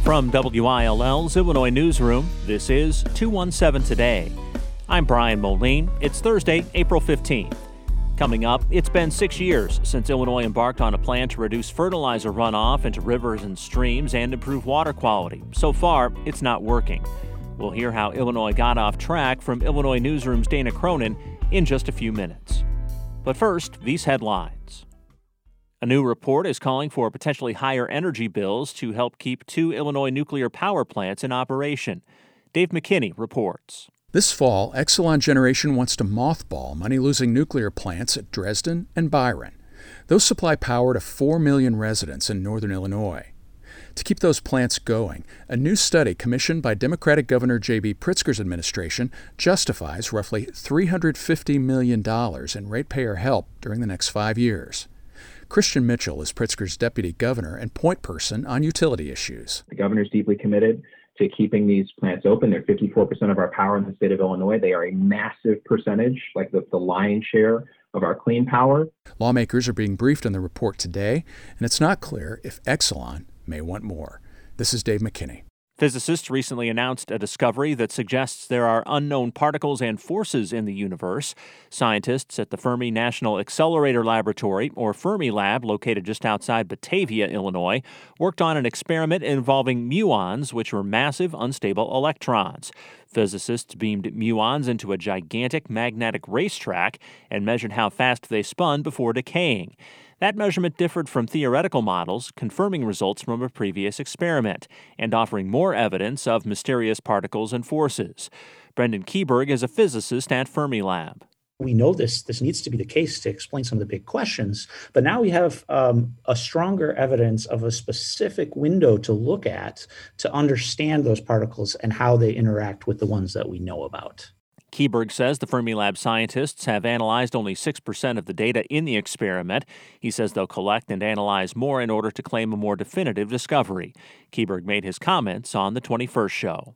From WILL's Illinois Newsroom, this is 217 Today. I'm Brian Moline. It's Thursday, April 15th. Coming up, it's been 6 years since Illinois embarked on a plan to reduce fertilizer runoff into rivers and streams and improve water quality. So far, it's not working. We'll hear how Illinois got off track from Illinois Newsroom's Dana Cronin in just a few minutes. But first, these headlines. A new report is calling for potentially higher energy bills to help keep 2 Illinois nuclear power plants in operation. Dave McKinney reports. This fall, Exelon Generation wants to mothball money-losing nuclear plants at Dresden and Byron. Those supply power to 4 million residents in northern Illinois. To keep those plants going, a new study commissioned by Democratic Governor J.B. Pritzker's administration justifies roughly $350 million in ratepayer help during the next 5 years. Christian Mitchell is Pritzker's deputy governor and point person on utility issues. The governor's deeply committed to keeping these plants open. They're 54% of our power in the state of Illinois. They are a massive percentage, like the lion's share of our clean power. Lawmakers are being briefed on the report today, and it's not clear if Exelon may want more. This is Dave McKinney. Physicists recently announced a discovery that suggests there are unknown particles and forces in the universe. Scientists at the Fermi National Accelerator Laboratory, or Fermilab, located just outside Batavia, Illinois, worked on an experiment involving muons, which were massive, unstable electrons. Physicists beamed muons into a gigantic magnetic racetrack and measured how fast they spun before decaying. That measurement differed from theoretical models, confirming results from a previous experiment and offering more evidence of mysterious particles and forces. Brendan Kieberg is a physicist at Fermilab. We know this needs to be the case to explain some of the big questions, but now we have a stronger evidence of a specific window to look at to understand those particles and how they interact with the ones that we know about. Kieberg says the Fermilab scientists have analyzed only 6% of the data in the experiment. He says they'll collect and analyze more in order to claim a more definitive discovery. Kieberg made his comments on the 21st show.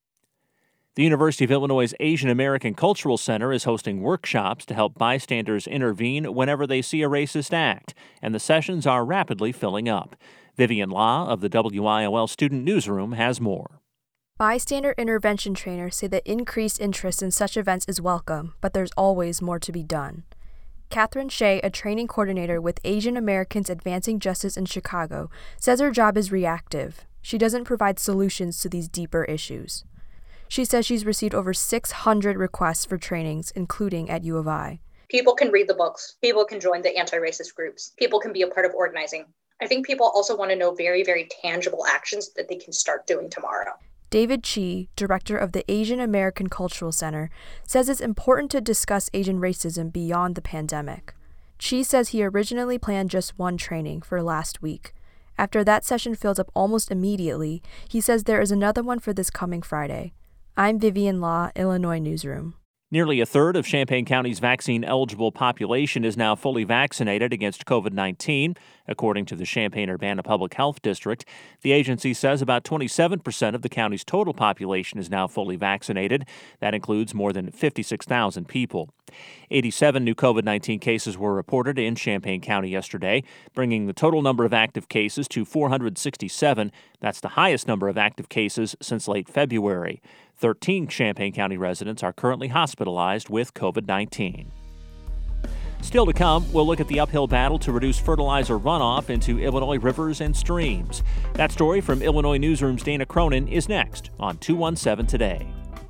The University of Illinois' Asian American Cultural Center is hosting workshops to help bystanders intervene whenever they see a racist act, and the sessions are rapidly filling up. Vivian Law of the WILL Student Newsroom has more. Bystander intervention trainers say that increased interest in such events is welcome, but there's always more to be done. Catherine Shea, a training coordinator with Asian Americans Advancing Justice in Chicago, says her job is reactive. She doesn't provide solutions to these deeper issues. She says she's received over 600 requests for trainings, including at U of I. People can read the books. People can join the anti-racist groups. People can be a part of organizing. I think people also want to know very, very tangible actions that they can start doing tomorrow. David Chi, director of the Asian American Cultural Center, says it's important to discuss Asian racism beyond the pandemic. Chi says he originally planned just one training for last week. After that session filled up almost immediately, he says there is another one for this coming Friday. I'm Vivian Law, Illinois Newsroom. Nearly a third of Champaign County's vaccine-eligible population is now fully vaccinated against COVID-19, according to the Champaign-Urbana Public Health District. The agency says about 27% of the county's total population is now fully vaccinated. That includes more than 56,000 people. 87 new COVID-19 cases were reported in Champaign County yesterday, bringing the total number of active cases to 467. That's the highest number of active cases since late February. 13 Champaign County residents are currently hospitalized with COVID-19. Still to come, we'll look at the uphill battle to reduce fertilizer runoff into Illinois rivers and streams. That story from Illinois Newsroom's Dana Cronin is next on 217 Today.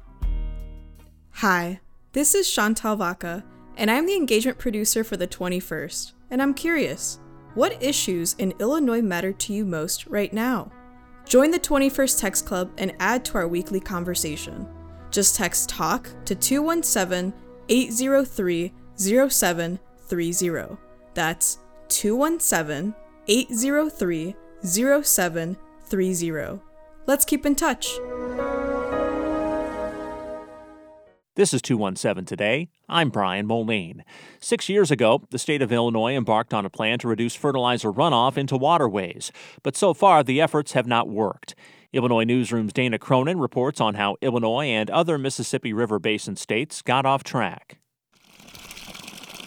Hi, this is Chantal Vaca, and I'm the engagement producer for the 21st. And I'm curious, what issues in Illinois matter to you most right now? Join the 21st Text Club and add to our weekly conversation. Just text TALK to 217-803-0730. That's 217-803-0730. Let's keep in touch. This is 217 Today. I'm Brian Moline. 6 years ago, the state of Illinois embarked on a plan to reduce fertilizer runoff into waterways. But so far, the efforts have not worked. Illinois Newsroom's Dana Cronin reports on how Illinois and other Mississippi River Basin states got off track.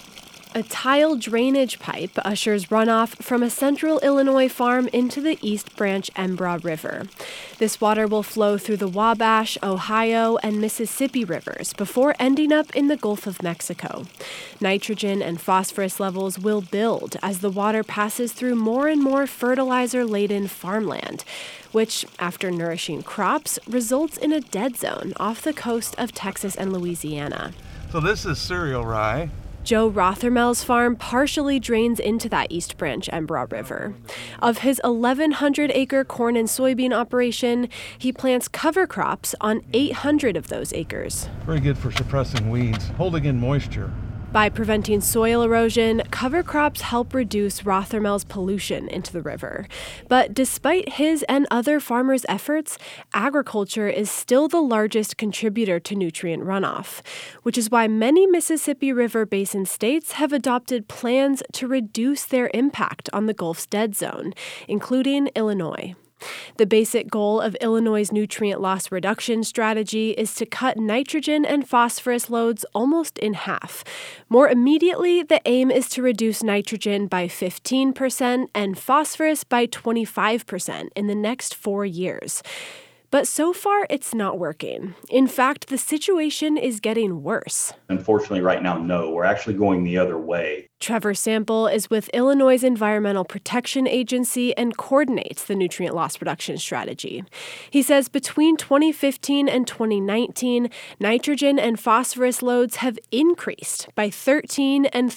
A tile drainage pipe ushers runoff from a central Illinois farm into the East Branch Embra River. This water will flow through the Wabash, Ohio, and Mississippi rivers before ending up in the Gulf of Mexico. Nitrogen and phosphorus levels will build as the water passes through more and more fertilizer-laden farmland, which, after nourishing crops, results in a dead zone off the coast of Texas and Louisiana. So this is cereal rye. Joe Rothermel's farm partially drains into that East Branch Embra River. Of his 1,100-acre corn and soybean operation, he plants cover crops on 800 of those acres. Very good for suppressing weeds, holding in moisture. By preventing soil erosion, cover crops help reduce Rothermel's pollution into the river. But despite his and other farmers' efforts, agriculture is still the largest contributor to nutrient runoff, which is why many Mississippi River Basin states have adopted plans to reduce their impact on the Gulf's dead zone, including Illinois. The basic goal of Illinois' nutrient loss reduction strategy is to cut nitrogen and phosphorus loads almost in half. More immediately, the aim is to reduce nitrogen by 15% and phosphorus by 25% in the next 4 years. But so far, it's not working. In fact, the situation is getting worse. Unfortunately, right now, no. We're actually going the other way. Trevor Sample is with Illinois' Environmental Protection Agency and coordinates the nutrient loss reduction strategy. He says between 2015 and 2019, nitrogen and phosphorus loads have increased by 13 and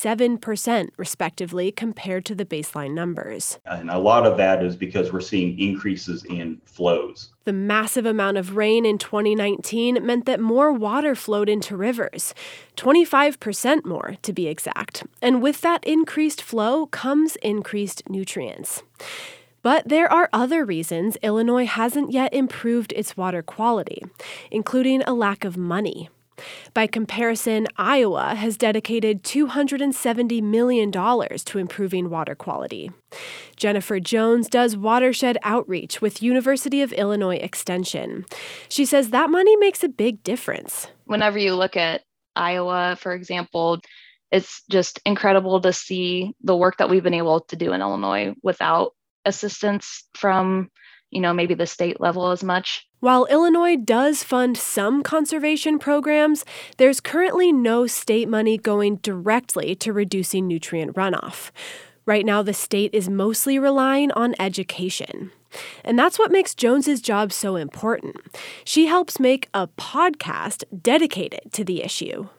37%, respectively, compared to the baseline numbers. And a lot of that is because we're seeing increases in flows. The massive amount of rain in 2019 meant that more water flowed into rivers, 25% more to be exact. And with that increased flow comes increased nutrients. But there are other reasons Illinois hasn't yet improved its water quality, including a lack of money. By comparison, Iowa has dedicated $270 million to improving water quality. Jennifer Jones does watershed outreach with University of Illinois Extension. She says that money makes a big difference. Whenever you look at Iowa, for example, it's just incredible to see the work that we've been able to do in Illinois without assistance from, maybe the state level as much. While Illinois does fund some conservation programs, there's currently no state money going directly to reducing nutrient runoff. Right now, the state is mostly relying on education. And that's what makes Jones's job so important. She helps make a podcast dedicated to the issue.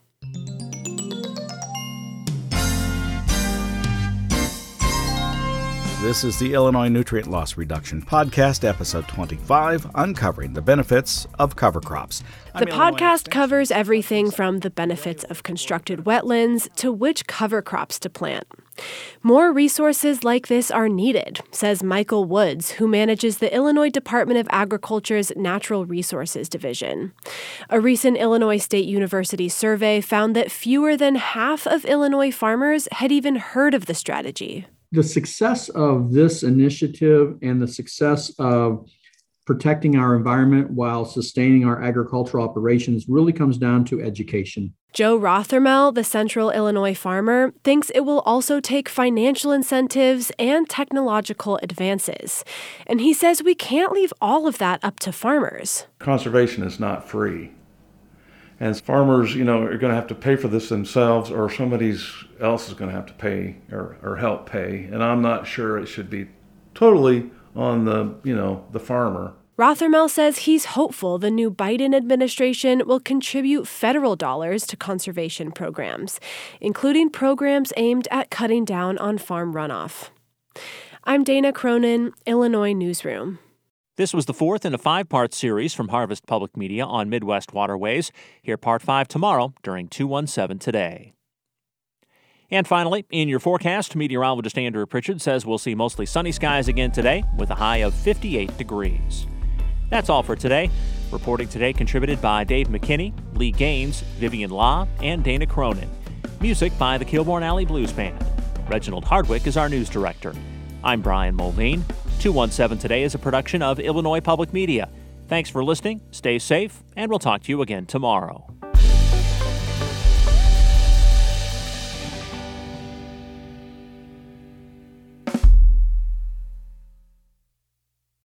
This is the Illinois Nutrient Loss Reduction Podcast, episode 25, uncovering the benefits of cover crops. The podcast covers everything from the benefits of constructed wetlands to which cover crops to plant. More resources like this are needed, says Michael Woods, who manages the Illinois Department of Agriculture's Natural Resources Division. A recent Illinois State University survey found that fewer than half of Illinois farmers had even heard of the strategy. The success of this initiative and the success of protecting our environment while sustaining our agricultural operations really comes down to education. Joe Rothermel, the Central Illinois farmer, thinks it will also take financial incentives and technological advances. And he says we can't leave all of that up to farmers. Conservation is not free. And farmers, are going to have to pay for this themselves, or somebody else is going to have to pay or help pay. And I'm not sure it should be totally on the farmer. Rothermel says he's hopeful the new Biden administration will contribute federal dollars to conservation programs, including programs aimed at cutting down on farm runoff. I'm Dana Cronin, Illinois Newsroom. This was the fourth in a 5-part series from Harvest Public Media on Midwest waterways. Hear part 5 tomorrow during 217 Today. And finally, in your forecast, meteorologist Andrew Pritchard says we'll see mostly sunny skies again today with a high of 58 degrees. That's all for today. Reporting today contributed by Dave McKinney, Lee Gaines, Vivian Law, and Dana Cronin. Music by the Kilbourne Alley Blues Band. Reginald Hardwick is our news director. I'm Brian Mulveen. 217 Today is a production of Illinois Public Media. Thanks for listening, stay safe, and we'll talk to you again tomorrow.